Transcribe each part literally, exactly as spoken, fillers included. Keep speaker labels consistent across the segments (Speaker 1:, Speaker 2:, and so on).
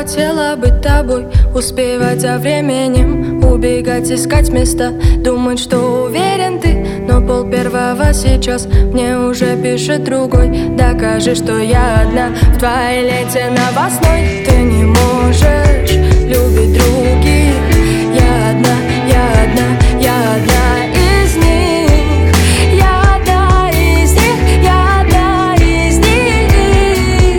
Speaker 1: хотела быть тобой, успевать за временем, убегать, искать места, думать, что уверен ты, но пол первого сейчас мне уже пишет другой. Докажи, что я одна в твоей ленте новостной. Ты не можешь любить других. Я одна, я одна, я одна из них. Я одна из них, я одна из них.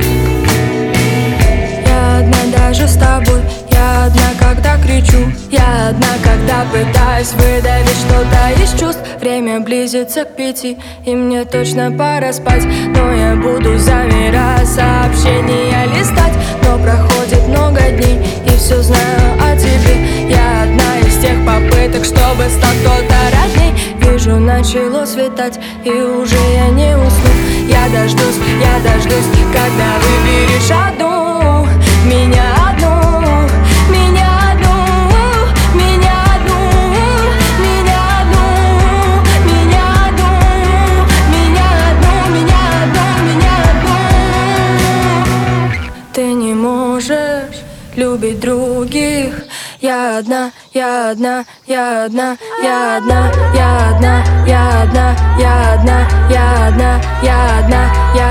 Speaker 1: Я одна даже с тобой. Я одна, когда кричу. Я одна, когда пытаюсь выдавить что-то из чувств. Время близится к пяти, и мне точно пора спать. Но я буду, замирая, сообщения листать. Но проходит много дней, и все знаю о тебе. Я одна из тех попыток, чтобы стать кто-то родней. Вижу, начало светать, и уже я не усну. Я дождусь, я дождусь, когда выберешь одну, меня одну. Любить других. Я одна, я одна, я одна, я одна, я одна, я одна, я одна, я одна, я одна, я